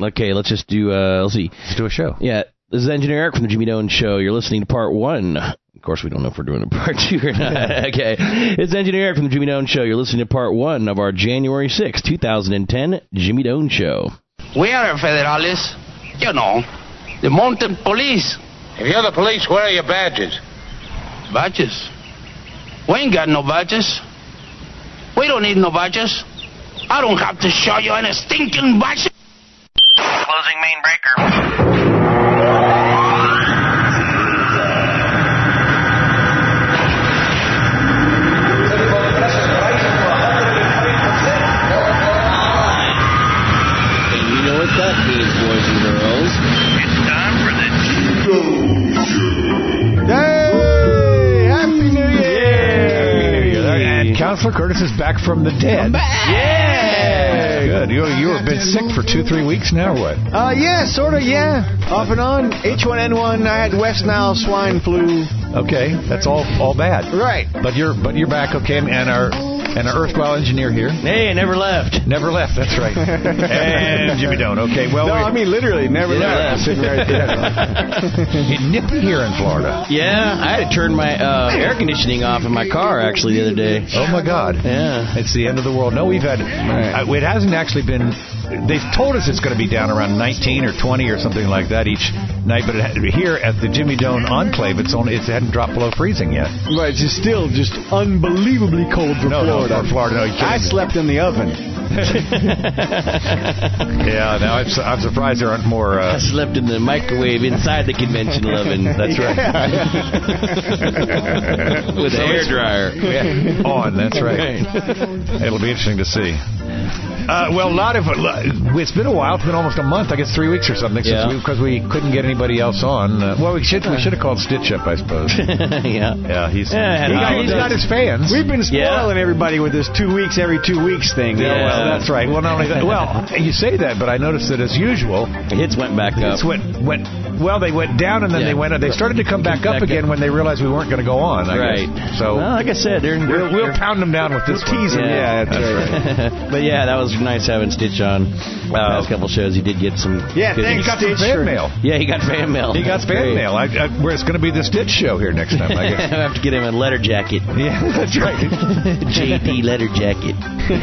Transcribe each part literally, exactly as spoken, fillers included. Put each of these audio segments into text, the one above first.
Okay, let's just do, uh, let's see. Let's do a show. Yeah, this is Engineer Eric from the Jimmy Doan Show. You're listening to part one. Of course, we don't know if we're doing a part two or not. Okay, it's Engineer Eric from the Jimmy Doan Show. You're listening to part one of our January sixth, twenty ten Jimmy Doan Show. We are federales. You know, the mounted police. If you're the police, where are your badges? Badges? We ain't got no badges. We don't need no badges. I don't have to show you any stinking badges. Closing main breaker. And you know what that means, boys and girls. It's time for the Jimmy Doan Show. Hey! Happy New Year! And Counselor Curtis is back from the dead. Yeah! Good. You you have been sick for two, three weeks now, or what? Uh, yeah, sort of, yeah. Off and on. H one N one. I had West Nile swine flu. Okay, that's all all bad. Right. But you're but you're back, okay? And our and our erstwhile engineer here Hey, I never left. never left. That's right. And Jimmy Doan. Okay, well, No, we, I mean literally never Never left. left. Sitting right there. it's nippy here in Florida. Yeah, I had to turn my uh, air conditioning off in my car, actually, the other day. Oh my God. Yeah. It's the end of the world. No, we've had. Uh, it hasn't actually been. They've told us it's going to be down around nineteen or twenty or something like that each night, but it, here at the Jimmy Doan Enclave, it's only it hadn't dropped below freezing yet. Right, it's just still just unbelievably cold for No, no, Florida. for Florida. No, you I kidding me. slept in the oven. Yeah, now I'm, su- I'm surprised there aren't more. I Uh, slept in the microwave inside the conventional oven. that's right. With a hairdryer. Yeah, on, that's right. It'll be interesting to see. Uh, well, a lot of it's been a while. It's been almost a month. I guess three weeks or something since Yeah. we because we couldn't get anybody else on. Uh, well, we should we should have called Stitch up, I suppose. Yeah. Yeah, he's Yeah, he got, Howard he's got does. his fans. We've been spoiling Yeah. everybody with this two weeks every two weeks thing. Yeah, Yeah. well, that's right. Well, not only that. Well, you say that, but I noticed that as usual, The hits went back up. it's went went. Well, they went down and then Yeah. they went. They started to come back up Back again up. when they realized we weren't going to go on. I Right. guess. So Well, like I said, they're, we'll, they're, we'll pound them down with this one. Tease 'em, yeah, that's right. But yeah, that was nice having Stitch on. Uh, last couple shows, he did get some. Yeah, good- thanks, He got some Stitch, fan for- mail. Yeah, he got fan mail. He got That's fan great. mail. I, I, where it's going to be the Stitch show here next time, I I guess. have to get him a letter jacket. Yeah, that's right. J P letter jacket.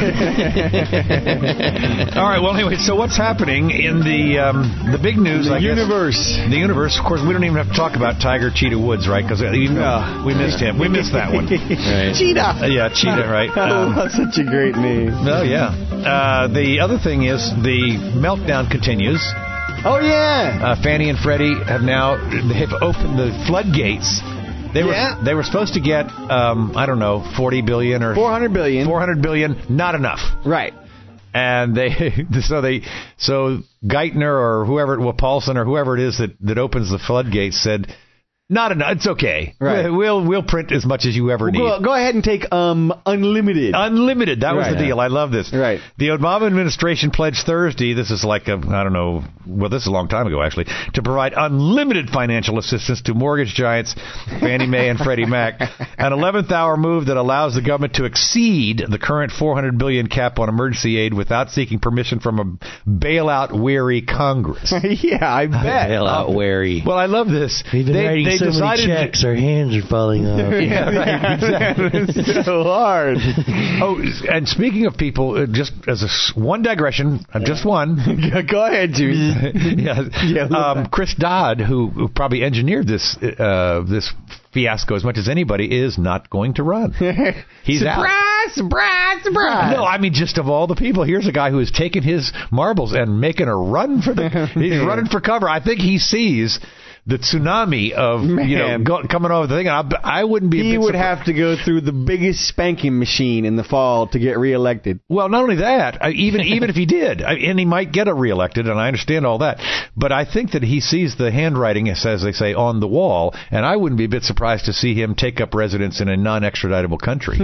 All right. Well, anyway, so what's happening in the um, the big news? The I guess, universe. The universe. Of course, we don't even have to talk about Tiger Cheetah Woods, right? Because even though No. we missed him, we missed that one. Right. Cheetah. Uh, yeah, Cheetah, right? Um, Oh, such a great name. no, yeah. Uh, the other thing is the meltdown continues. Oh, yeah. Uh, Fannie and Freddie have now they have opened the floodgates. They Yeah. were they were supposed to get um, I don't know forty billion or four hundred billion. four hundred billion. Not enough. Right. And they so they so Geithner or whoever well Paulson or whoever it is that, that opens the floodgates said not enough. It's okay. Right. We'll we'll print as much as you ever need. Go, go ahead and take um unlimited. Unlimited. That was Right. the deal. I love this. Right. The Obama administration pledged Thursday, this is like a, I don't know, well, this is a long time ago, actually, to provide unlimited financial assistance to mortgage giants Fannie Mae and Freddie Mac, an eleventh hour move that allows the government to exceed the current four hundred billion dollars cap on emergency aid without seeking permission from a bailout-weary Congress. Yeah, I bet. Bailout wary. Well, I love this. We've been they, writing they so decided many checks, our hands are falling off. Yeah, right. Exactly. It's so hard. Oh, and speaking of people, uh, just as a s one digression, uh, just one. Go ahead, Judy. yeah. Yeah, um, Chris Dodd, who, who probably engineered this uh, this fiasco as much as anybody, is not going to run. He's out. Surprise, surprise, surprise. No, I mean, just of all the people, here's a guy who has taken his marbles and making a run for the. He's running for cover. I think he sees the tsunami of you know Man. go, coming over the thing. And I, I wouldn't be. a He bit would surpri- have to go through the biggest spanking machine in the fall to get reelected. Well, not only that, I, even even if he did, I, and he might get reelected, and I understand all that, but I think that he sees the handwriting, as they say, on the wall, and I wouldn't be a bit surprised to see him take up residence in a non-extraditable country.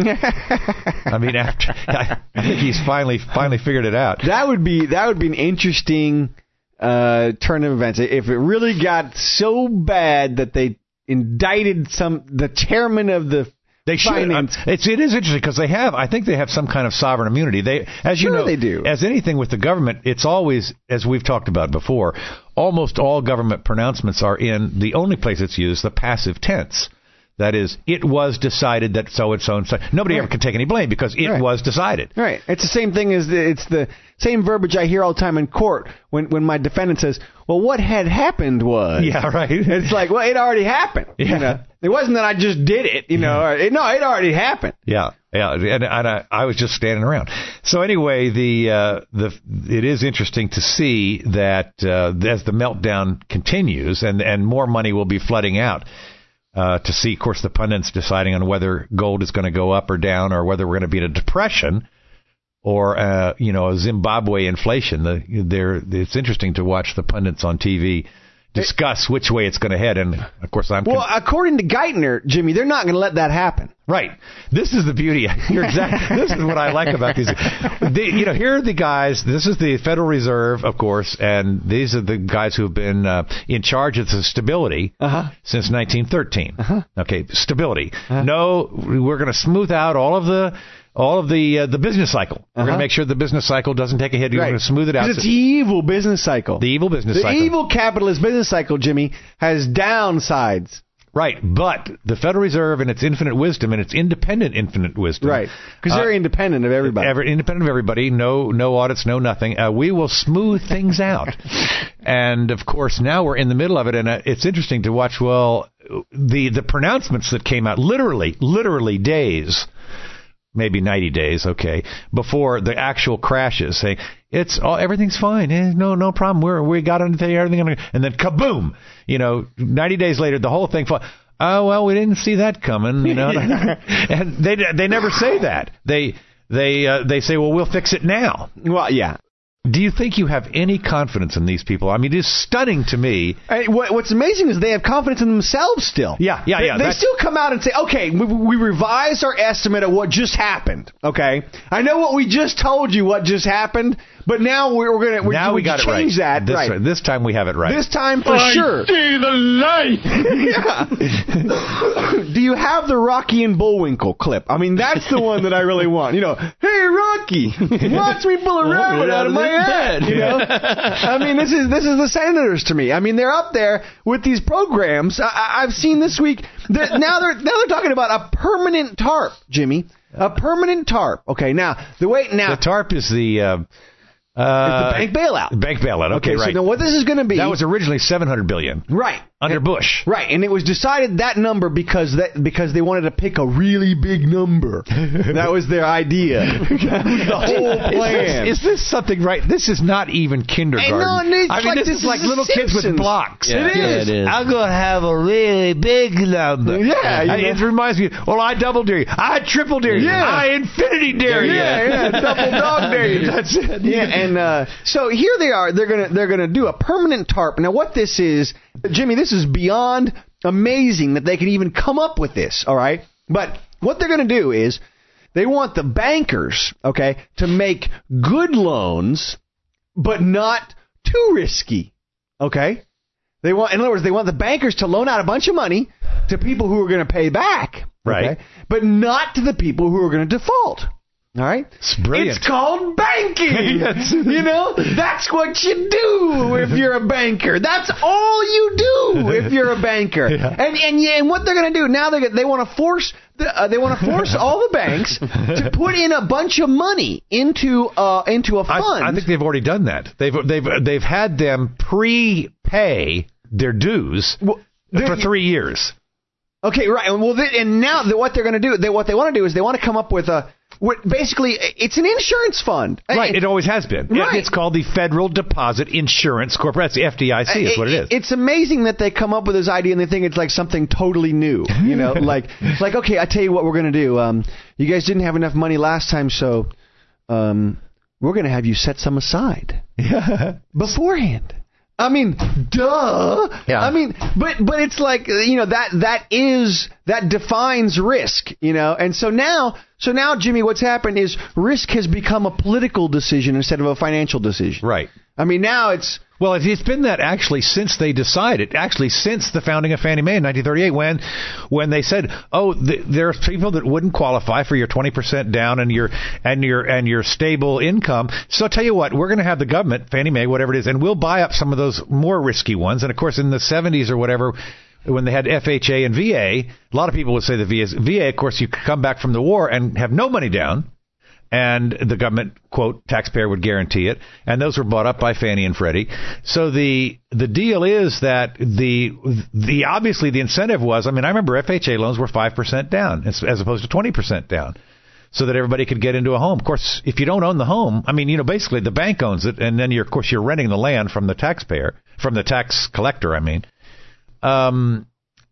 I mean, after I, I think he's finally finally figured it out. That would be that would be an interesting uh, turn of events if it really got so bad that they indicted some the chairman of the They should. finance. Uh, it's it is interesting because they have. I think they have some kind of sovereign immunity. They, as you Sure know, they do. As anything with the government, it's always, as we've talked about before, almost all government pronouncements are in the only place it's used, the passive tense. That is, it was decided that so and so and so. Nobody Right. ever can take any blame because it Right. was decided. Right. It's the same thing as the, it's the same verbiage I hear all the time in court when, when my defendant says, well, what had happened was. Yeah, right. It's like, well, it already happened. Yeah. You know? It wasn't that I just did it, you know. Or, no, it already happened. Yeah, yeah, and, and I, I was just standing around. So anyway, the uh, the it is interesting to see that uh, as the meltdown continues, and and more money will be flooding out. Uh, to see, of course, the pundits deciding on whether gold is going to go up or down, or whether we're going to be in a depression, or uh, you know, a Zimbabwe inflation. The, they're, it's interesting to watch the pundits on T V discuss which way it's going to head. And of course, I'm Well, according to Geithner, Jimmy, they're not going to let that happen. right. This is the beauty. You're exactly. This is what I like about these. The, you know, here are the guys. This is the Federal Reserve, of course, and these are the guys who have been uh, in charge of the stability Uh-huh. since nineteen thirteen. Uh-huh. Okay, stability. Uh-huh. No, we're going to smooth out all of the all of the uh, the business cycle. We're Uh-huh. going to make sure the business cycle doesn't take a hit. We're Right. going to smooth it out. 'Cause it's the evil business cycle. The evil business the cycle. evil capitalist business cycle, Jimmy, has downsides. Right, but the Federal Reserve and its infinite wisdom and its independent infinite wisdom. Right. Because they're uh, independent of everybody. Every, independent of everybody, no no audits, no nothing. Uh, we will smooth things out. And, of course, now we're in the middle of it, and uh, it's interesting to watch, well, the, the pronouncements that came out, literally, literally days, maybe ninety days, okay, before the actual crashes, saying, it's all, everything's fine, eh, no no problem, We're, we got everything under, and then kaboom, you know, ninety days later, the whole thing, oh, well, we didn't see that coming, you know, and they they never say that. They they uh, they say, well, we'll fix it now. Well, yeah. Do you think you have any confidence in these people? I mean, it is stunning to me. Hey, what, what's amazing is they have confidence in themselves still. Yeah, yeah, they, yeah. They that's- still come out and say, okay, we, we revised our estimate of what just happened. Okay, I know what we just told you what just happened, but now we're, we're gonna we're, now we, we got it right. change that. This, right. this time we have it right. This time for I sure. see the light. Yeah. Do you have the Rocky and Bullwinkle clip? I mean, that's the one that I really want. You know, hey Rocky, watch me pull a rabbit out of my head. You know, I mean, this is this is the Senators to me. I mean, they're up there with these programs. I, I- I've seen this week. They're, now they're now they're talking about a permanent TARP, Jimmy. A permanent TARP. Okay, now the way now the TARP is the uh, uh, the bank bailout. Bank bailout. Okay, Okay, right. so now what this is going to be? That was originally seven hundred billion dollars right. under Bush. Right, and it was decided that number because that because they wanted to pick a really big number. That was their idea. The whole plan. Is this, is this something right? This is not even kindergarten. I know, it's I mean, like- this, this is like is little kids with Simpsons. blocks. Yeah, It yeah, is. it is. I'm going to have a really big number. Yeah, you And know. it reminds me, well, I double dare you. I triple dare you. Yeah. I infinity dare you. Yeah, yeah, double dog dare you. That's it. Yeah, and uh, so here they are. They're gonna they're gonna do a permanent TARP. Now, what this is, Jimmy, this is beyond amazing that they can even come up with this. All right, but what they're gonna do is they want the bankers, okay, to make good loans, but not too risky. Okay, they want, in other words, they want the bankers to loan out a bunch of money to people who are going to pay back, okay, Right. but not to the people who are going to default. All right? It's brilliant. It's called banking. You know, that's what you do if you're a banker. That's all you do if you're a banker. Yeah. And and yeah, and what they're going to do now, they they want to force the, uh, they want to force all the banks to put in a bunch of money into uh into a fund. I, I think they've already done that. They've they've they've had them prepay their dues Well, for three years. Okay, right. And well, th- and now the, what they're going to do, they, what they want to do is they want to come up with a, what, basically, it's an insurance fund. Right, it always has been. Right. It's called the Federal Deposit Insurance Corporation. That's the F D I C is what it is. It's amazing that they come up with this idea and they think it's like something totally new. You know, like, like okay, I tell you what we're going to do. Um, you guys didn't have enough money last time, so um, we're going to have you set some aside beforehand. I mean, duh. Yeah. I mean, but but it's like, you know, that that is that defines risk, you know. And so now, so now, Jimmy, what's happened is risk has become a political decision instead of a financial decision. Right. I mean, now it's... Well, it's been that actually since they decided, actually since the founding of Fannie Mae in nineteen thirty-eight, when when they said, oh, th- there are people that wouldn't qualify for your twenty percent down and your and your and your stable income. So I'll tell you what, we're going to have the government, Fannie Mae, whatever it is, and we'll buy up some of those more risky ones. And of course, in the seventies or whatever, when they had F H A and V A, a lot of people would say the V A, V A, of course, you come back from the war and have no money down. And the government, quote, taxpayer would guarantee it. And those were bought up by Fannie and Freddie. So the the deal is that the the obviously the incentive was, I mean, I remember F H A loans were five percent down as, as opposed to twenty percent down so that everybody could get into a home. Of course, if you don't own the home, I mean, you know, basically the bank owns it. And then, you're, of course, you're renting the land from the taxpayer, from the tax collector, I mean. Um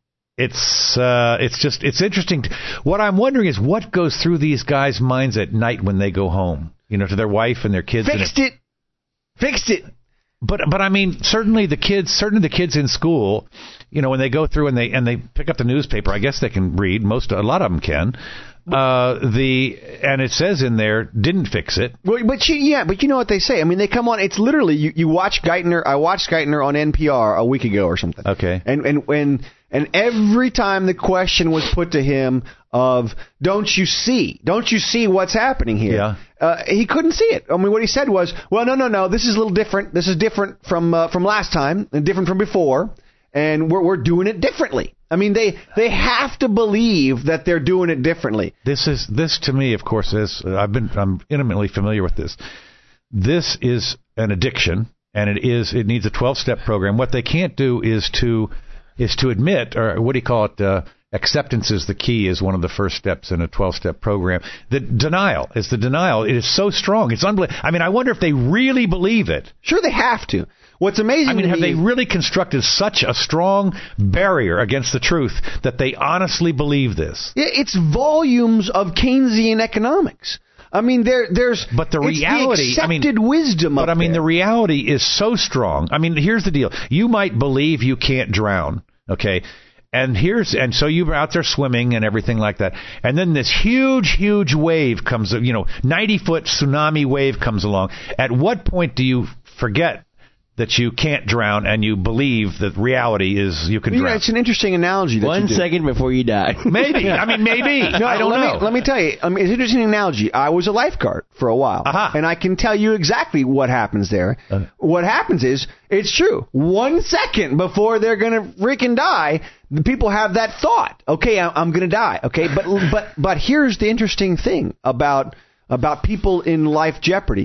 It's uh, it's just it's interesting. What I'm wondering is what goes through these guys' minds at night when they go home, you know, to their wife and their kids. Fixed it. Fixed it. But but I mean, certainly the kids, certainly the kids in school, you know, when they go through and they and they pick up the newspaper, I guess they can read. Most a lot of them can. Uh, the and it says in there didn't fix it. Well, but you, yeah, but you know what they say. I mean, they come on. It's literally you, you watch Geithner. I watched Geithner on N P R a week ago or something. Okay. And and when and every time the question was put to him of don't you see, don't you see what's happening here? Yeah. Uh, he couldn't see it. I mean, what he said was, well, no, no, no. This is a little different. This is different from uh, from last time and different from before, and we're we're doing it differently. I mean, they, they have to believe that they're doing it differently. This is this to me, of course, is I've been I'm intimately familiar with this. This is an addiction, and it is it needs a twelve-step program. What they can't do is to is to admit, or what do you call it? Uh, acceptance is the key. Is one of the first steps in a twelve-step program. The denial is the denial. It is so strong. It's unbelievable. I mean, I wonder if they really believe it. Sure, they have to. What's amazing I mean, to have me they really constructed such a strong barrier against the truth that they honestly believe this? It's volumes of Keynesian economics. I mean, there, there's but the reality, it's the accepted I mean, wisdom. But up I mean, there. the reality is so strong. I mean, here's the deal: you might believe you can't drown, okay? And here's and so you're out there swimming and everything like that, and then this huge, huge wave comes, you know, ninety foot tsunami wave comes along. At what point do you forget that you can't drown and you believe that reality is you can yeah, drown? It's an interesting analogy. That One you do. second before you die. Maybe. I mean, maybe. No, I don't let know. Me, let me tell you. I mean, it's an interesting analogy. I was a lifeguard for a while, Uh-huh. and I can tell you exactly what happens there. Uh. What happens is, it's true. One second before they're going to freaking die, the people have that thought. Okay, I'm, I'm going to die. Okay, but but but here's the interesting thing about about people in life jeopardy.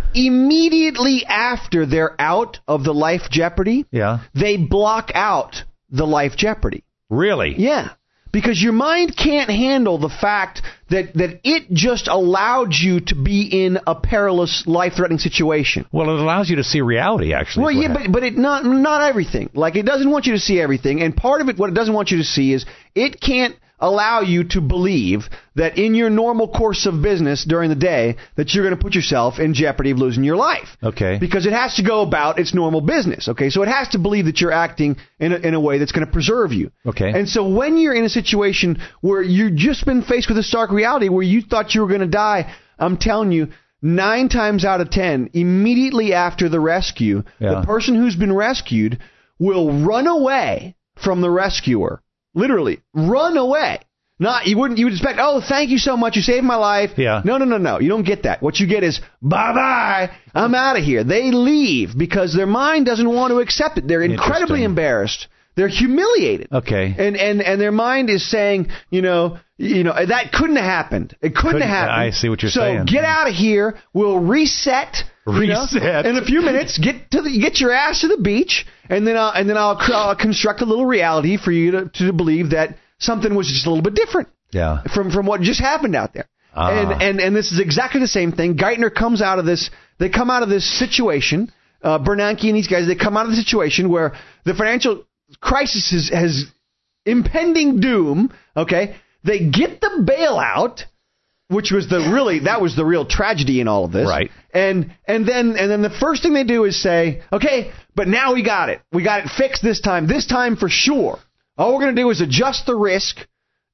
Immediately after they're out of the life jeopardy, Yeah. they block out the life jeopardy. Really? Yeah. Because your mind can't handle the fact that, that it just allowed you to be in a perilous, life-threatening situation. Well, it allows you to see reality, actually. Well, is what yeah, happens. but but it not not everything. Like, it doesn't want you to see everything, and part of it, what it doesn't want you to see is it can't allow you to believe that in your normal course of business during the day that you're going to put yourself in jeopardy of losing your life. Okay. Because it has to go about its normal business. Okay, so it has to believe that you're acting in a, in a way that's going to preserve you. Okay. And so when you're in a situation where you've just been faced with a stark reality where you thought you were going to die, I'm telling you, nine times out of ten, immediately after the rescue, Yeah. the person who's been rescued will run away from the rescuer. Literally, run away. Not you wouldn't you would expect, oh, thank you so much, you saved my life. Yeah. No, no, no, no. You don't get that. What you get is, bye bye, I'm out of here. They leave because their mind doesn't want to accept it. They're incredibly Interesting. embarrassed. They're humiliated. Okay. And and and their mind is saying, you know, you know, that couldn't have happened. It couldn't, Couldn't- have happened. I see what you're so saying. So get out of here. We'll reset. you know, Reset. in a few minutes. Get to the, get your ass to the beach, and then I'll and then I'll, I'll construct a little reality for you to to believe that something was just a little bit different. Yeah. From from what just happened out there. Ah. And and and this is exactly the same thing. Geithner comes out of this. They come out of this situation. Uh, Bernanke and these guys. They come out of the situation where the financial crisis is, has impending doom. Okay. They get the bailout, which was the really that was the real tragedy in all of this. Right. And and then and then the first thing they do is say, okay, but now we got it. We got it fixed this time. This time for sure. All we're going to do is adjust the risk.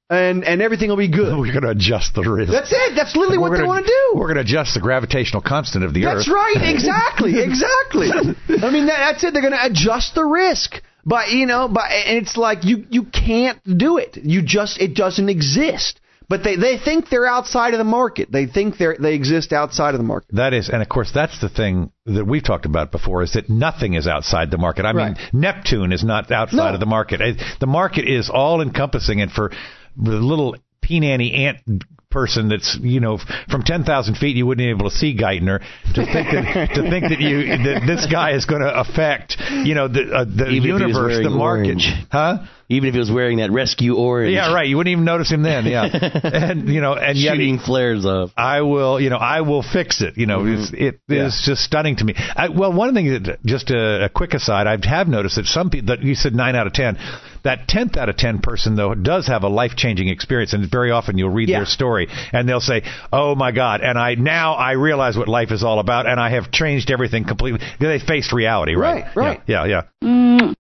and and everything will be good. We're going to adjust the risk. That's it. That's literally what We're they gonna- want to do. We're going to adjust the gravitational constant of the That's Earth. right. Exactly. Exactly. I mean, that, that's it. They're going to adjust the risk. But, you know, but and it's like you, you can't do it. You just, it doesn't exist. But they, they think they're outside of the market. They think they they exist outside of the market. That is, and of course, that's the thing that we've talked about before, is that nothing is outside the market. I mean, Right. Neptune is not outside No. of the market. Uh, The market is all-encompassing, and for the little pea-nanny ant person that's, you know, from ten thousand feet, you wouldn't be able to see Geithner, to think that to think that you that this guy is going to affect, you know, the uh, the Even if he was universe, wearing the market, orange. huh? Even if he was wearing that rescue orange. Yeah, right. You wouldn't even notice him then. Yeah, and you know, and yet Shooting flares up. I will, you know, I will fix it. You know, Mm-hmm. it's, it is just stunning to me. I, well, one thing that, just a, a quick aside, I have noticed that some people, that you said nine out of ten, that tenth out of ten person, though, does have a life-changing experience, and very often you'll read Yeah. their story, and they'll say, oh, my God, and I now I realize what life is all about, and I have changed everything completely. They faced reality, right? Right, right. Yeah, yeah. yeah.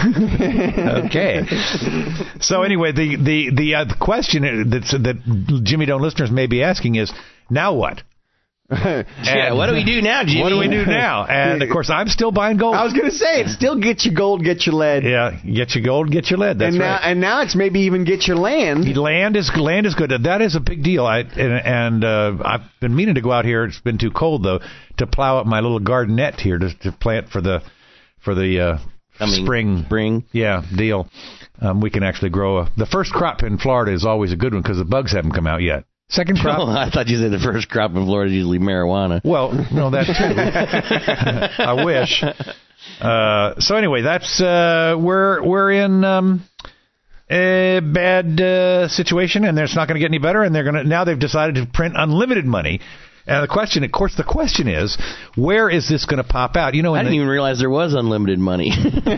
Okay. So anyway, the the the, uh, the question that's, that Jimmy Doan listeners may be asking is, now what? Yeah, And what do we do now, Jimmy? What do we do now? And of course, I'm still buying gold. I was going to say, it still gets you gold, get your lead. Yeah, get your gold, get your lead. That's and now, right. and now it's maybe even get your land. Land is land is good. That is a big deal. I and, and uh, I've been meaning to go out here. It's been too cold though to plow up my little gardenette here to, to plant for the for the uh, Coming spring spring. Yeah, deal. Um, we can actually grow a. The first crop in Florida is always a good one because the bugs haven't come out yet. Second crop. Oh, I thought you said the first crop in Florida is usually marijuana. Well, no, that too. I wish. Uh, so anyway, that's uh, we're we're in um, a bad uh, situation, and it's not going to get any better. And they're going to now they've decided to print unlimited money. And the question, of course, the question is, where is this going to pop out? You know, in I didn't the, even realize there was unlimited money. let me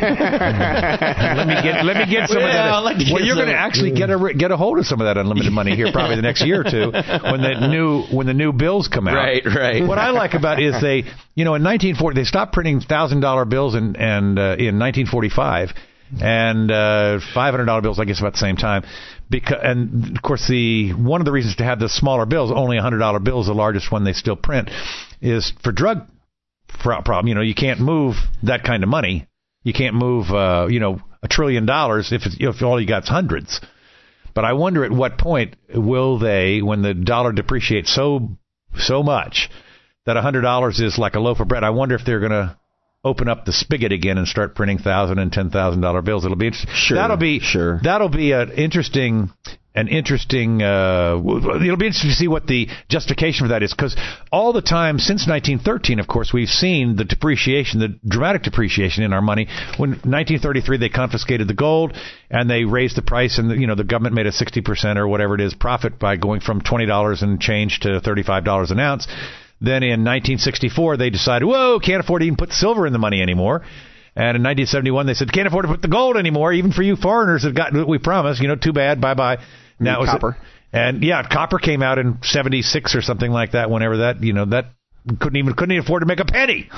get let me get some Well, of that. I'd like to well, get you're some. going to actually get a get a hold of some of that unlimited money here, probably the next year or two, when the new when the new bills come out. Right, right. What I like about it is they, you know, in nineteen forty they stopped printing thousand dollar bills in and uh, in nineteen forty-five, and uh, five hundred dollar bills, I guess, about the same time. Because, and of course, the one of the reasons to have the smaller bills, only a hundred dollar bills, the largest one they still print, is for drug pro- problem. You know, you can't move that kind of money. You can't move, uh, you know, a trillion dollars if it's, if all you got's hundreds. But I wonder at what point will they, when the dollar depreciates so so much that a hundred dollars is like a loaf of bread. I wonder if they're going to open up the spigot again and start printing thousand and ten thousand dollar bills. It'll be interesting. Sure, that'll be sure. That'll be an interesting, an interesting. Uh, it'll be interesting to see what the justification for that is, because all the time since nineteen thirteen, of course, we've seen the depreciation, the dramatic depreciation in our money. When nineteen thirty-three, they confiscated the gold and they raised the price, and the, you know the government made a sixty percent or whatever it is profit by going from twenty dollars and change to thirty-five dollars an ounce. Then in nineteen sixty-four, they decided, whoa, can't afford to even put silver in the money anymore. And in nineteen seventy-one, they said, can't afford to put the gold anymore, even for you foreigners that got what we promised. You know, too bad, bye-bye. Now it was copper. And, yeah, copper came out in seventy-six or something like that, whenever that, you know, that couldn't even couldn't even afford to make a penny.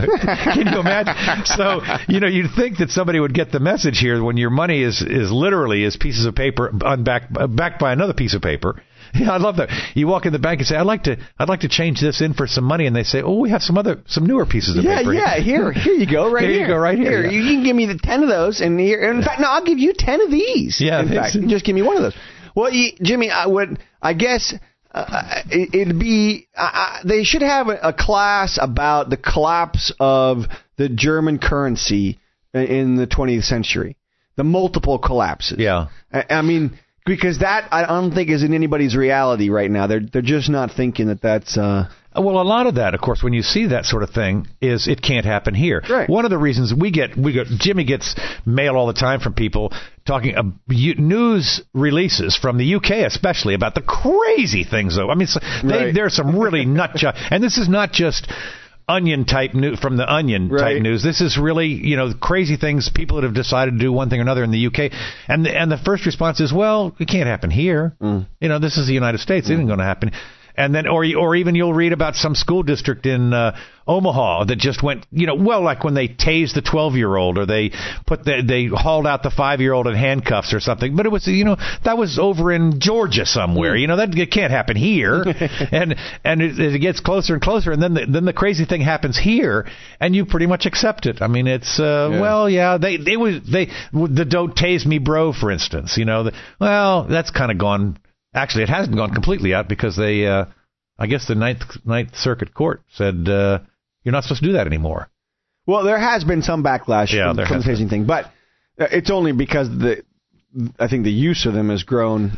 Can you imagine? So, you know, you'd think that somebody would get the message here when your money is, is literally is pieces of paper unbacked, backed by another piece of paper. Yeah, I love that. You walk in the bank and say, "I'd like to, I'd like to change this in for some money," and they say, "Oh, we have some other, some newer pieces of Yeah, paper." yeah. Here, here you go. Right Here here. you go, right here, yeah. You can give me the ten of those, and here. In fact, no, I'll give you ten of these. Yeah, In fact, just give me one of those. Well, you, Jimmy, I would. I guess uh, it, it'd be. Uh, uh, they should have a, a class about the collapse of the German currency in the twentieth century, the multiple collapses. Yeah. I, I mean. Because that, I don't think, is in anybody's reality right now. They're they're just not thinking that that's... Uh, Well, a lot of that, of course, when you see that sort of thing, is it can't happen here. Right. One of the reasons we get, we get, Jimmy gets mail all the time from people talking uh, news releases from the U K, especially about the crazy things. Though I mean, so they, Right. there's some really nut job, and this is not just Onion type news from the Onion Right. type news. This is really, you know, crazy things, people that have decided to do one thing or another in the U K, and the, and the first response is, well, it can't happen here. Mm. You know, this is the United States. Mm. It isn't going to happen. And then, or or even you'll read about some school district in uh, Omaha that just went, you know, well, like when they tased the twelve-year-old, or they put the, they hauled out the five-year-old in handcuffs or something. But it was, you know, that was over in Georgia somewhere. You know, that it can't happen here. and and it, it gets closer and closer, and then the, then the crazy thing happens here, and you pretty much accept it. I mean, it's uh, yeah. well, yeah, they they was they the don't tase me, bro, for instance. You know, the, well, that's kind of gone. Actually, it hasn't gone completely out because they, uh, I guess the Ninth, Ninth Circuit Court said uh, you're not supposed to do that anymore. Well, there has been some backlash yeah, from, from the tasing thing, but it's only because the I think the use of them has grown.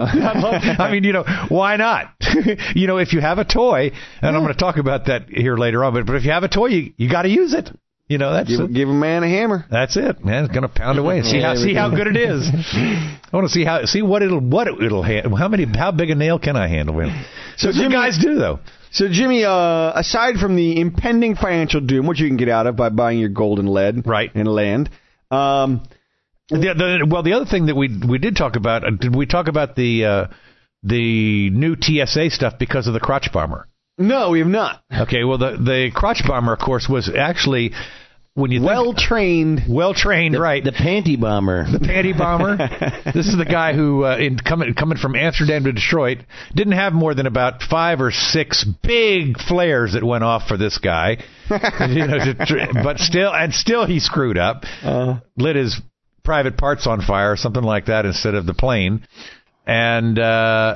I mean, you know, why not? You know, if you have a toy, and yeah. I'm going to talk about that here later on, but, but if you have a toy, you, you got to use it. You know, that's give, a, give a man a hammer. That's it, man. It's going to pound away and see how see how good it is. I want to see how see what it'll what it'll handle. How many how big a nail can I handle? So some guys do though. So Jimmy, uh, aside from the impending financial doom, which you can get out of by buying your gold and lead, right, and land. Um, the, the, well, the other thing that we we did talk about, uh, did we talk about the uh, the new T S A stuff because of the crotch bomber? No, we have not. Okay, well, the the crotch bomber, of course, was actually when you well think, trained, well trained, the, right? The panty bomber. The panty bomber. This is the guy who, uh, in coming coming from Amsterdam to Detroit, didn't have more than about five or six big flares that went off for this guy. you know, to, but still, and still, he screwed up, uh, lit his private parts on fire, or something like that, instead of the plane, and uh,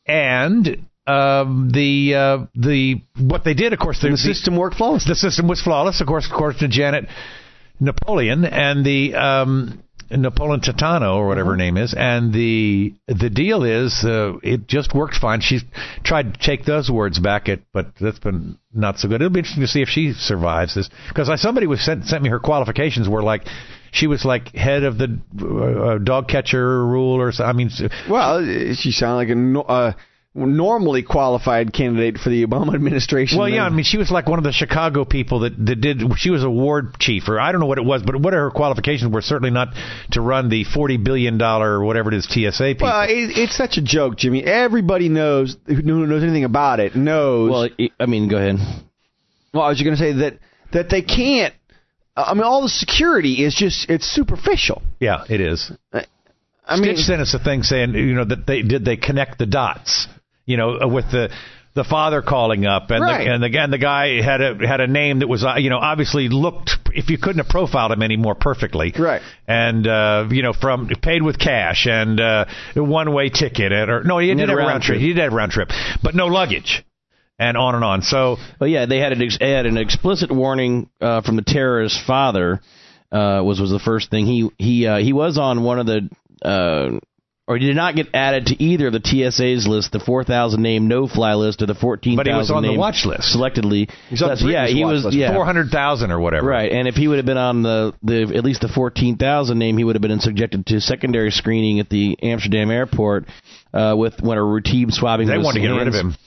and. Um, the uh, the what they did, of course, the, the system worked flawless. The system was flawless, of course, of course, to Janet Napoleon and the um, Napoleon Titano or whatever uh-huh. her name is, and the the deal is uh, it just worked fine. She's tried to take those words back, it, but that's been not so good. It'll be interesting to see if she survives this, because somebody was sent sent me her qualifications were like. She was like head of the uh, dog catcher rule, or so. I mean, well, she sounded like a. No, uh, normally qualified candidate for the Obama administration. Well, yeah, I mean, she was like one of the Chicago people that, that did, she was a ward chief, or I don't know what it was, but what her qualifications were, certainly not to run the forty billion dollars or whatever it is T S A people. Well, it, it's such a joke, Jimmy. Everybody knows, who knows anything about it, knows. Well, I mean, go ahead. Well, I was going to say that, that they can't, I mean, all the security is just, it's superficial. Yeah, it is. I, I mean, Stitch sent us a thing saying, you know, that they did they connect the dots. You know, with the the father calling up, and right. the, and the and the guy had a had a name that was, uh, you know, obviously looked, if you couldn't have profiled him any more perfectly, right? And uh, you know, from paid with cash and uh, one way ticket, or no, he didn't have a round trip. trip. He did have a round trip, but no luggage, and on and on. So, well, yeah, they had an ex- they had an explicit warning uh, from the terrorist's father. Uh, was was the first thing he he uh, he was on one of the. Uh, Or he did not get added to either of the T S A's list, the four thousand name no-fly list, or the fourteen thousand name. But he was on the watch list. Selectedly. He's on the yeah, he was list. yeah. four hundred thousand or whatever. Right, and if he would have been on the, the at least the fourteen thousand name, he would have been subjected to secondary screening at the Amsterdam airport uh, with when a routine swabbing. They wanted to get hands. rid of him.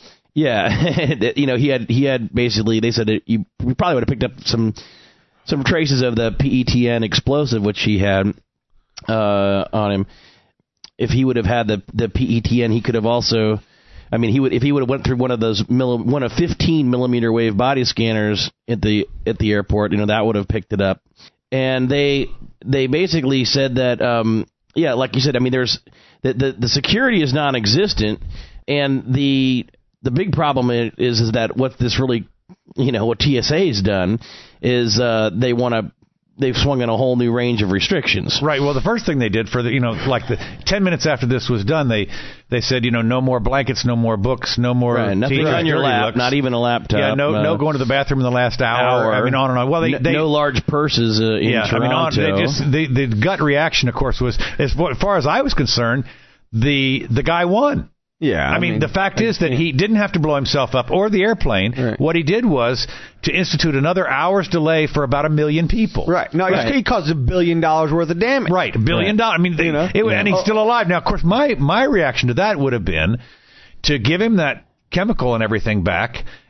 Yeah, you know, he had he had basically, they said that you we probably would have picked up some some traces of the P E T N explosive, which he had uh, on him. If he would have had the the P E T N, he could have also, I mean, he would if he would have went through one of those milli, one of fifteen millimeter wave body scanners at the at the airport, you know, that would have picked it up. And they they basically said that, um, yeah, like you said, I mean, there's the the, the security is non-existent, and the the big problem is is that what this really, you know, what T S A has done is uh, they want to. They've swung in a whole new range of restrictions. Right. Well, the first thing they did for the, you know, like the ten minutes after this was done, they they said, you know, no more blankets, no more books, no more right, nothing on your lap, looks. Not even a laptop. Yeah, no, uh, no going to the bathroom in the last hour. hour. I mean, on and on. Well, they, no, they no large purses uh, in yeah, Toronto. I mean, on, they just the the gut reaction, of course, was as far as I was concerned, the the guy won. Yeah, I, I mean, mean, the fact I is that he didn't have to blow himself up or the airplane. Right. What he did was to institute another hour's delay for about a million people. Right. No, right. he caused a billion dollars worth of damage. Right, a billion dollars. I mean, they, you know, it, yeah. and he's still alive. Now, of course, my, my reaction to that would have been to give him that chemical and everything back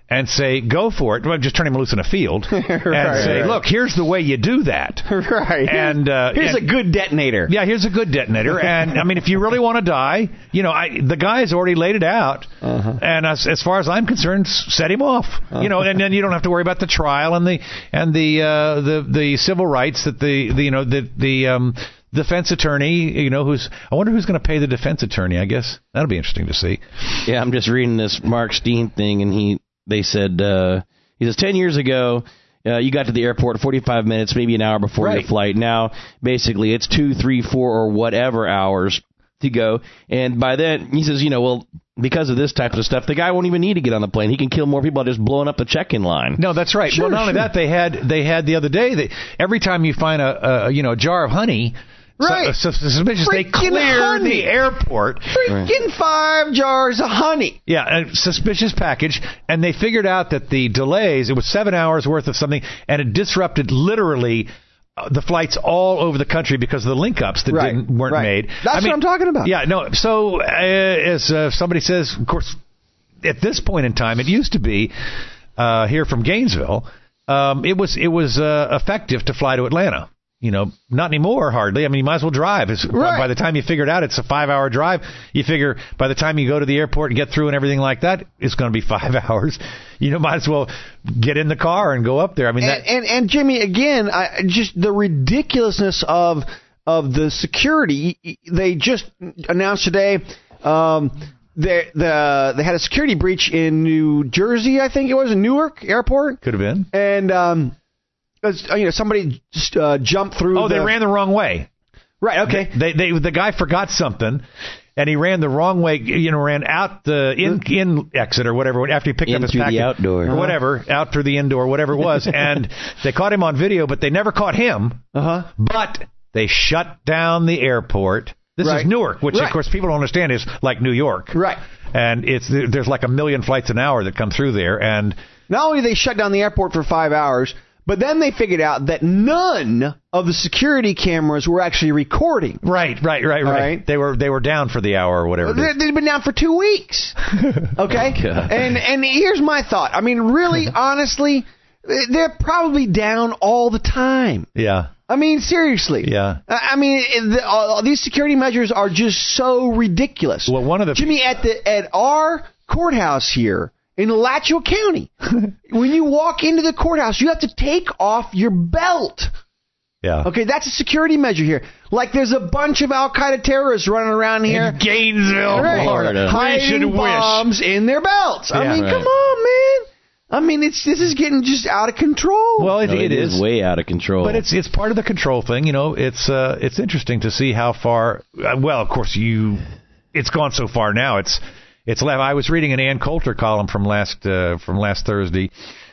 and say, go for it. Well, just turn him loose in a field and right, say, right. look, here's the way you do that. Right. And uh, here's and, a good detonator. Yeah, here's a good detonator. And, I mean, if you really want to die, you know, I, the guy's already laid it out. Uh-huh. And as, as far as I'm concerned, set him off. Uh-huh. You know, and then you don't have to worry about the trial and the and the uh, the the civil rights that the, the you know, the, the um, defense attorney, you know, who's, I wonder who's going to pay the defense attorney, I guess. That'll be interesting to see. Yeah, I'm just reading this Mark Steen thing, and he they said, uh, he says, ten years ago, uh, you got to the airport forty-five minutes, maybe an hour before right. your flight. Now, basically, it's two, three, four, or whatever hours to go. And by then, he says, you know, well, because of this type of stuff, the guy won't even need to get on the plane. He can kill more people by just blowing up the check-in line. No, that's right. Sure, well, not sure. only that, they had they had the other day, they, every time you find a, a you know a jar of honey, Right. So, so suspicious, they Freaking clear honey. the airport. Freaking five jars of honey. Yeah, a suspicious package, and they figured out that the delays, it was seven hours worth of something, and it disrupted literally uh, the flights all over the country because of the link-ups that Right, didn't weren't right. made. That's I mean, what I'm talking about. Yeah, no, so uh, as uh, somebody says, of course, at this point in time, it used to be uh, here from Gainesville, um, it was it was uh, effective to fly to Atlanta. You know, not anymore, hardly. I mean, you might as well drive. It's, Right. By the time you figure it out, it's a five-hour drive. You figure by the time you go to the airport and get through and everything like that, it's going to be five hours. You know, might as well get in the car and go up there. I mean, And, that, and, and Jimmy, again, I, just the ridiculousness of of the security. They just announced today um, they, the, they had a security breach in New Jersey, I think it was, in Newark Airport. could have been. And, um, you know, somebody just, uh, jumped through Oh, the... they ran the wrong way. Right, okay. They, they, the guy forgot something, and he ran the wrong way. You know, ran out the in in exit or whatever after he picked In up his through the package outdoor. or whatever, out through the indoor, whatever it was, and they caught him on video, but they never caught him. Uh-huh. But they shut down the airport. This Right. is Newark, which Right. of course people don't understand is like New York, Right. and it's there's like a million flights an hour that come through there, and Not only did they shut down the airport for five hours, but then they figured out that none of the security cameras were actually recording. right, right, right, right. right. They were they were down for the hour or whatever. it They- is. They've been down for two weeks. Okay? God. and and here's my thought. I mean, really, honestly, they're probably down all the time. Yeah. I mean, seriously. Yeah. I I mean, the, all, these security measures are just so ridiculous. Well, one of the Jimmy, at the at our courthouse here in Alachua County, when you walk into the courthouse, you have to take off your belt. yeah. Okay, that's a security measure here. Like there's a bunch of Al Qaeda terrorists running around here, In Gainesville, right, Florida. hiding wish. bombs in their belts. I Yeah. mean, Right. come on, man. I mean, it's this is getting just out of control. Well, it, No, it is. way out of control. But it's it's part of the control thing, you know. It's uh, it's interesting to see how far. Uh, well, of course, you. It's gone so far now. It's it's left. I was reading an Ann Coulter column from last uh, from last Thursday,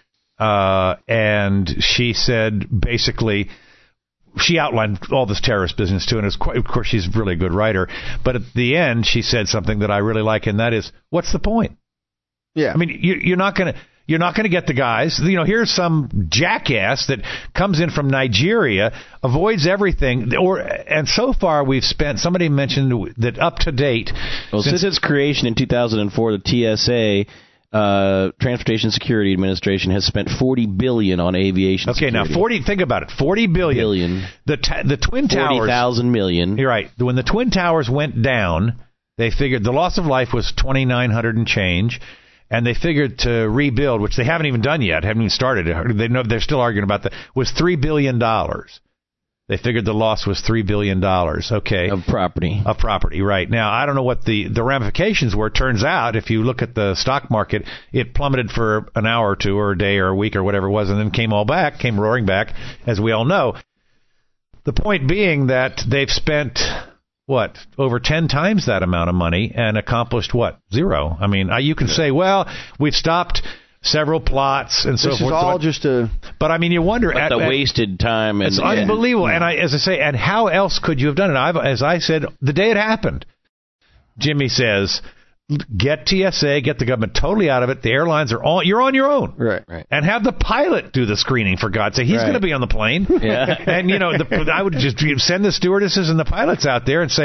uh, and she said basically she outlined all this terrorist business too, and it's quite, of course she's really a good writer. But at the end, she said something that I really like, and that is, what's the point? yeah. I mean, you, you're not going to. You're not going to get the guys. You know, here's some jackass that comes in from Nigeria, avoids everything, or and so far we've spent. Somebody mentioned that up to date. Well, since, since its creation in two thousand four, the T S A, uh, Transportation Security Administration, has spent forty billion dollars on aviation. Okay, security. now forty. Think about it. Forty billion. Billion. The ta- the twin forty towers. thousand million. You're right. When the twin towers went down, they figured the loss of life was twenty-nine hundred and change. And they figured to rebuild, which they haven't even done yet, haven't even started. They know they're still arguing about that. Was three billion dollars. They figured the loss was three billion dollars. Okay, Of property. of property, right? Now I don't know what the the ramifications were. Turns out, if you look at the stock market, it plummeted for an hour or two, or a day, or a week, or whatever it was, and then came all back, came roaring back, as we all know. The point being that they've spent. What, over ten times that amount of money and accomplished what? Zero. I mean, you can say, well, we've stopped several plots and so this forth. is all but, just a. but I mean, you wonder. But at, the at, wasted time. And, it's yeah. unbelievable. And I, as I say, and how else could you have done it? I've, as I said, the day it happened, Jimmy says, get T S A, get the government totally out of it. The airlines are on. You're on your own. Right. Right. And have the pilot do the screening, for God's sake. He's Right. going to be on the plane. Yeah. And, you know, the, I would just send the stewardesses and the pilots out there and say,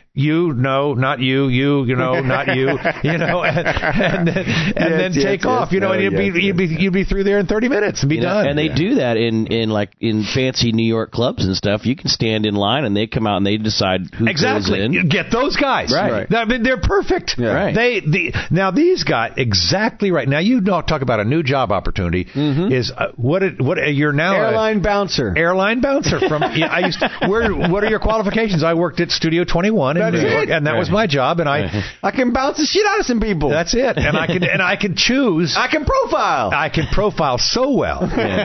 you, no, not you, you, you know, not you, you know, and, and then, and Yes, then yes, take yes, off, you know, no, and you'd yes, be, you'd be, you'd be through there in thirty minutes and be You know, done. and they Yeah. do that in, in like in fancy New York clubs and stuff. You can stand in line and they come out and they decide who Exactly. goes in. You get those guys. Right. I mean, they're perfect. Yeah. Right. They the now these got exactly right. Now you don't talk about a new job opportunity. Mm-hmm. Is uh, what it, what you're now a- Airline bouncer. airline bouncer from yeah, I used to, where what are your qualifications? I worked at Studio twenty-one in That's New York, it. and that was my job, and I I can bounce the shit out of some people. that's it. And I can and I can choose I can profile. I can profile so well.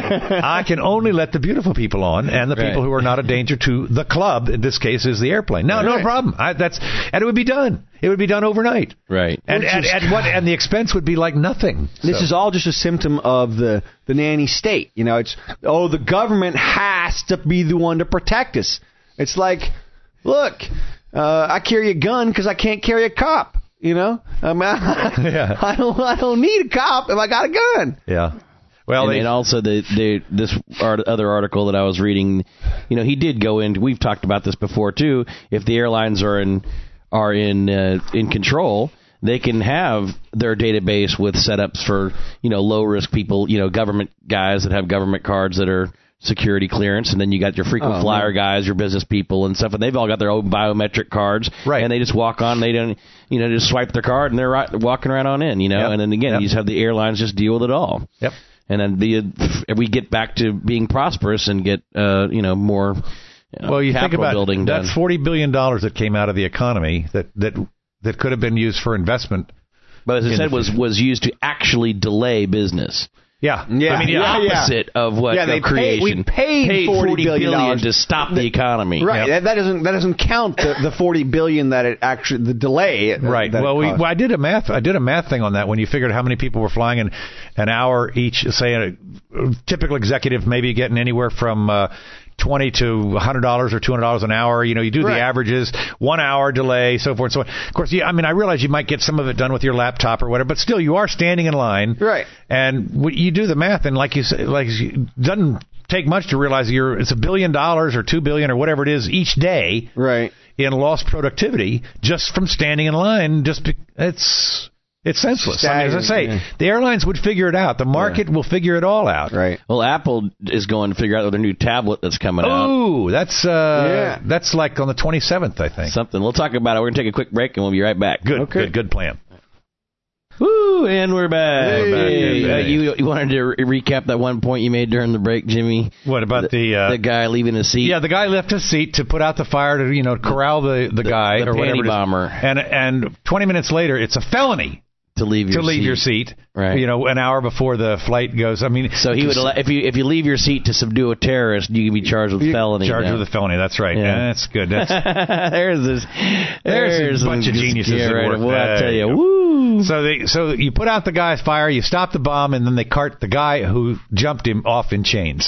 I can only let the beautiful people on and the people Right. who are not a danger to the club. In this case, is the airplane. No, no Right. problem. I, that's and it would be done. It would be done overnight. Right. And Which and, is- and what and the expense would be like nothing. This So- is all just a symptom of the, the nanny state. You know, it's, oh, the government has to be the one to protect us. It's like, look, uh, I carry a gun because I can't carry a cop. You know, I, mean, I, Yeah. I don't, I don't need a cop if I got a gun. yeah. Well, and, they, and also the, the this art, other article that I was reading, you know, he did go into. We've talked about this before too. If the airlines are in are in uh, in control, they can have their database with setups for, you know, low risk people, you know, government guys that have government cards that are security clearance, and then you got your frequent Oh, flyer man. guys, your business people and stuff, and they've all got their own biometric cards, Right. And they just walk on, they don't, you know, just swipe their card and they're right, walking right on in, you know, Yep. and then again, Yep. you just have the airlines just deal with it all. Yep. And then the if we get back to being prosperous and get uh, you know more you know, Well, you think capital about building that's done. forty billion dollars that came out of the economy that that that could have been used for investment. But as I in said, the was future. was used to actually delay business. Yeah. Yeah. I mean, The Yeah, yeah. opposite of what Yeah, the they paid- creation we paid forty billion dollars to stop the economy. Right. Yep. That, that doesn't that doesn't count the, the forty billion that it actually the delay. that- Right. that it Well, we, cost. well, I did a math. I did a math thing on that when you figured how many people were flying in an hour each. Say a, a typical executive maybe getting anywhere from uh, twenty to a hundred dollars or two hundred dollars an hour. You know, you do Right. the averages, one hour delay, so forth and so on. Of course, yeah. I mean, I realize you might get some of it done with your laptop or whatever, but still, you are standing in line. Right. And w- you do the math, and like you say, like it doesn't take much to realize you're it's a billion dollars or two billion or whatever it is each day Right. in lost productivity just from standing in line. Just be, it's it's senseless. I mean, as I say, Staggering, the airlines would figure it out. The market will figure it all out. Right. Well, Apple is going to figure out their new tablet that's coming out. Ooh, that's uh, Yeah. that's like on the twenty-seventh, I think. Something. We'll talk about it. We're going to take a quick break and we'll be right back. Good, Okay. good, good plan. Woo! And we're back. Hey. We're back. Hey. Uh, Hey. you, you wanted to re- recap that one point you made during the break, Jimmy? What about the? Uh, The guy leaving his seat. yeah, the guy left his seat to put out the fire to you know corral the, the, guy the or whatever. panty it is. bomber. And and twenty minutes later, it's a felony to leave your to leave seat. your seat. Right. You know, an hour before the flight goes. I mean, So he would allow, if you if you leave your seat to subdue a terrorist, you can be charged with felony. charged now. with a felony. That's right. Yeah. Yeah, that's good. That's there's this. There's a There's bunch some- of geniuses Yeah, at right. work. Well, I There tell you you, go. woo. So they so you put out the guy's fire, you stop the bomb, and then they cart the guy who jumped him off in chains.